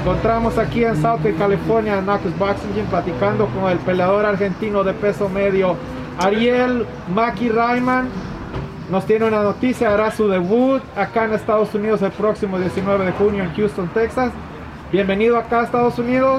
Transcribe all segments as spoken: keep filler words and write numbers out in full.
encontramos aquí en Southgate, California, en Knuckles Boxing Gym, platicando con el peleador argentino de peso medio, Ariel Maki Rayman. Nos tiene una noticia, hará su debut acá en Estados Unidos el próximo diecinueve de junio en Houston, Texas. Bienvenido acá a Estados Unidos.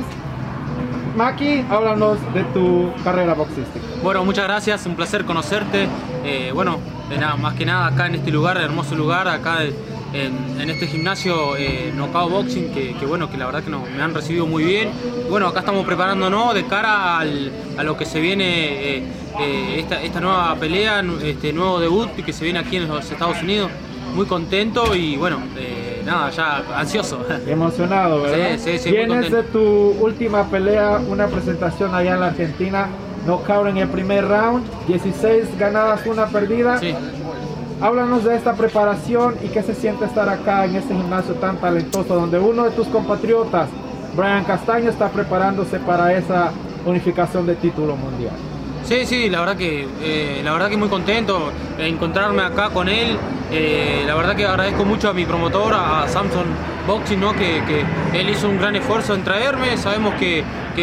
Maki, háblanos de tu carrera boxística. Bueno, muchas gracias, un placer conocerte. Eh, bueno, de nada, más que nada acá en este lugar, hermoso lugar, acá en, en este gimnasio eh, Knockout Boxing, que, que bueno, que la verdad que no, me han recibido muy bien. Bueno, acá estamos preparándonos de cara al, a lo que se viene, eh, eh, esta, esta nueva pelea, este nuevo debut que se viene aquí en los Estados Unidos. Muy contento y bueno, eh, nada, ya ansioso. Emocionado, ¿verdad? Sí, sí, sí. Tienes de tu última pelea una presentación allá en la Argentina, knockout en el primer round, dieciséis ganadas, una perdida. Sí. Háblanos de esta preparación y qué se siente estar acá en este gimnasio tan talentoso, donde uno de tus compatriotas, Brian Castaño, está preparándose para esa unificación de título mundial. Sí, sí, la verdad que eh, la verdad que muy contento de encontrarme acá con él. Eh, la verdad que agradezco mucho a mi promotor, a Samson Boxing, ¿no? que, que él hizo un gran esfuerzo en traerme. Sabemos que,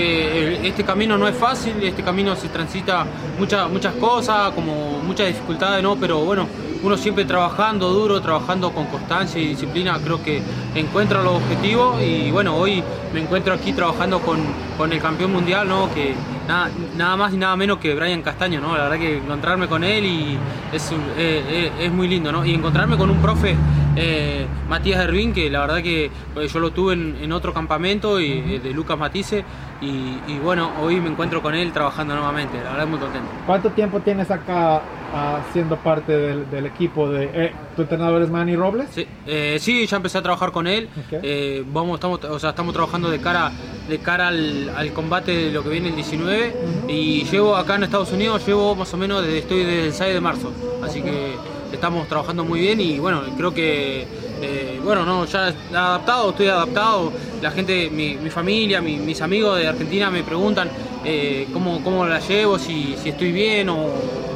que este camino no es fácil, este camino se transita muchas muchas cosas, como muchas dificultades, ¿no? Pero bueno, uno siempre trabajando duro, trabajando con constancia y disciplina, creo que encuentra los objetivos. Y bueno, hoy me encuentro aquí trabajando con, con el campeón mundial, ¿no? Que nada, nada más y nada menos que Brian Castaño, ¿no? La verdad que encontrarme con él y es, eh, es muy lindo, ¿no? Y encontrarme con un profe, eh, Matías Hervín, que la verdad que pues, yo lo tuve en, en otro campamento y, uh-huh. de Lucas Matisse, y, y bueno, hoy me encuentro con él trabajando nuevamente, la verdad muy contento. ¿Cuánto tiempo tienes acá uh, siendo parte del, del equipo de... Eh, ¿Tu entrenador es Manny Robles? Sí, eh, sí, ya empecé a trabajar con él. Okay. Eh, vamos, estamos, o sea, estamos trabajando de cara, de cara al, al combate de lo que viene el diecinueve, uh-huh. y llevo acá en Estados Unidos, llevo más o menos, desde, estoy desde el seis de marzo, así okay. que estamos trabajando muy bien y bueno, creo que eh, bueno, no, ya adaptado, estoy adaptado. La gente, mi, mi familia, mi, mis amigos de Argentina me preguntan eh, cómo, cómo la llevo, si, si estoy bien o,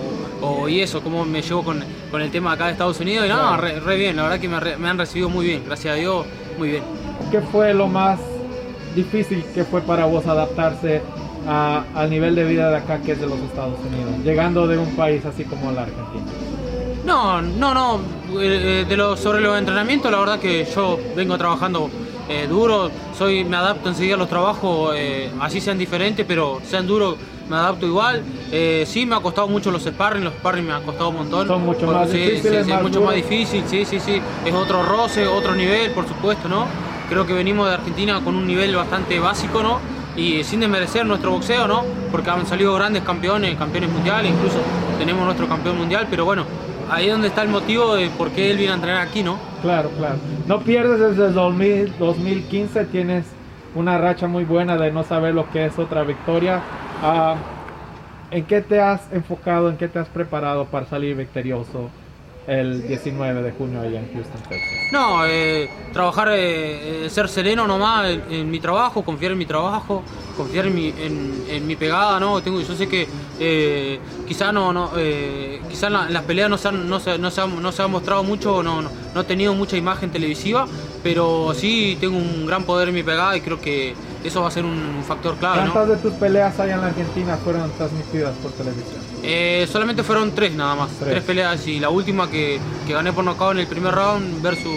o y eso, cómo me llevo con, con el tema acá de Estados Unidos. Y no, re, re bien, la verdad que me, re, me han recibido muy bien, gracias a Dios, muy bien. ¿Qué fue lo más difícil que fue para vos adaptarse a, al nivel de vida de acá, que es de los Estados Unidos, llegando de un país así como la Argentina? No, no, no, eh, de lo, sobre los entrenamientos, la verdad que yo vengo trabajando eh, duro, soy, me adapto enseguida a los trabajos, eh, así sean diferentes, pero sean duros, me adapto igual. Eh, sí, me ha costado mucho los sparring, los sparring me han costado un montón. Son mucho más sí, difíciles, sí, sí, más mucho duros. más difícil, sí, sí, sí, es otro roce, otro nivel, por supuesto, ¿no? Creo que venimos de Argentina con un nivel bastante básico, ¿no? Y sin desmerecer nuestro boxeo, ¿no? Porque han salido grandes campeones, campeones mundiales, incluso tenemos nuestro campeón mundial, pero bueno, ahí es donde está el motivo de por qué él viene a entrenar aquí, ¿no? Claro, claro. No pierdes desde el dos mil, dos mil quince, tienes una racha muy buena de no saber lo que es otra victoria. Uh, ¿En qué te has enfocado, en qué te has preparado para salir victorioso el diecinueve de junio allá en Houston, Texas? No, eh, trabajar, eh, ser sereno nomás en, en mi trabajo, confiar en mi trabajo, confiar en mi, en, en mi pegada, ¿no? Tengo, yo sé que eh, quizás no, no, eh, quizá en, la, en las peleas no se, han, no, se, no, se ha, no se ha mostrado mucho, no, no, no he tenido mucha imagen televisiva, pero sí tengo un gran poder en mi pegada y creo que eso va a ser un factor clave, ¿no? ¿Cuántas de tus peleas allá en la Argentina fueron transmitidas por televisión? Eh, solamente fueron tres nada más, tres, tres peleas, y la última que, que gané por nocaut en el primer round versus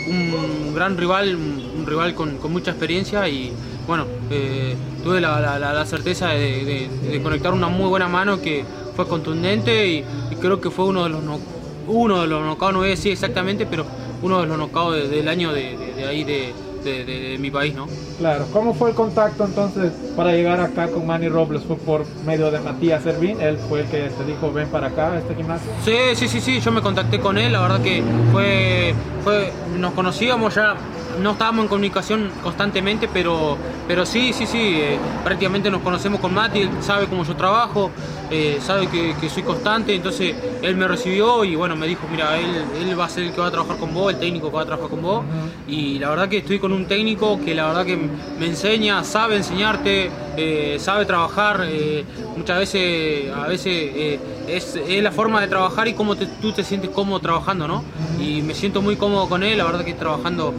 un gran rival, un, un rival con, con mucha experiencia, y bueno, eh, tuve la, la, la certeza de, de, de conectar una muy buena mano que fue contundente, y, y creo que fue uno de los no, uno de los knockouts, no voy a decir exactamente, pero uno de los knockouts de, del año de, de, de ahí de, de, de, de mi país, ¿no? Claro. ¿Cómo fue el contacto entonces para llegar acá con Manny Robles? ¿Fue por medio de Matías Hervín? ¿Él fue el que te dijo ven para acá a este gimnasio? Sí, sí, sí, sí, yo me contacté con él, la verdad que fue, fue nos conocíamos ya, no estábamos en comunicación constantemente, pero, pero sí, sí, sí, eh, prácticamente nos conocemos con Mati, él sabe cómo yo trabajo, eh, sabe que, que soy constante, entonces él me recibió y bueno, me dijo, mira, él, él va a ser el que va a trabajar con vos, el técnico que va a trabajar con vos, uh-huh. Y la verdad que estoy con un técnico que la verdad que me enseña, sabe enseñarte, eh, sabe trabajar, eh, muchas veces, a veces eh, es, es la forma de trabajar y cómo te, tú te sientes cómodo trabajando, ¿no? Y me siento muy cómodo con él, la verdad que trabajando me habla,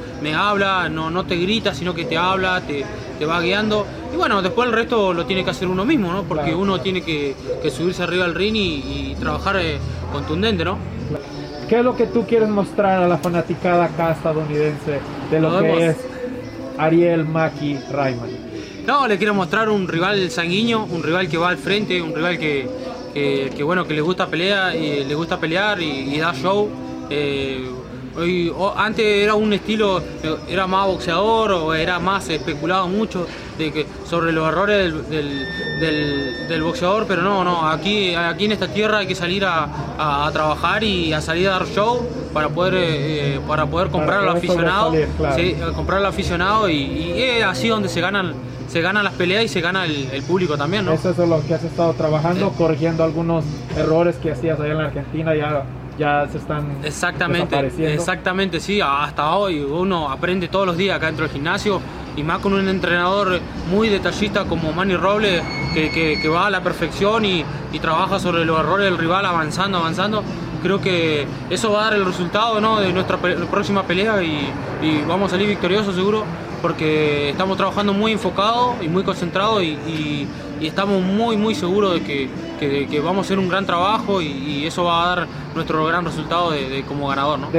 habla, no, no te grita, sino que te habla, te, te va guiando. Y bueno, después el resto lo tiene que hacer uno mismo, ¿no? Porque claro, uno tiene que, que subirse arriba del ring y, y trabajar eh, contundente, ¿no? ¿Qué es lo que tú quieres mostrar a la fanaticada acá estadounidense de lo, lo que es Ariel Maki Rayman? No, le quiero mostrar un rival sanguíneo, un rival que va al frente, un rival que, que, que bueno, que le gusta pelear y le gusta pelear y, y da show. Eh, hoy, o, antes era un estilo, era más boxeador o era más especulado mucho de que, sobre los errores del, del, del, del boxeador, pero no, no, aquí, aquí en esta tierra hay que salir a, a, a trabajar y a salir a dar show para poder, eh, para poder comprar para al aficionado, salir, claro. Sí, comprar al aficionado y, y es así donde se ganan se ganan las peleas y se gana el, el público también, ¿no? Eso es lo que has estado trabajando, eh. corrigiendo algunos errores que hacías allá en la Argentina, ya, ya se están exactamente, exactamente, sí, hasta hoy uno aprende todos los días acá dentro del gimnasio y más con un entrenador muy detallista como Manny Robles que, que, que va a la perfección y, y trabaja sobre los errores del rival avanzando, avanzando. Creo que eso va a dar el resultado, ¿no?, de nuestra pe próxima pelea y, y vamos a salir victoriosos seguro, porque estamos trabajando muy enfocado y muy concentrado y, y, y estamos muy muy seguros de que, que, que vamos a hacer un gran trabajo y, y eso va a dar nuestro gran resultado de, de como ganador, ¿no?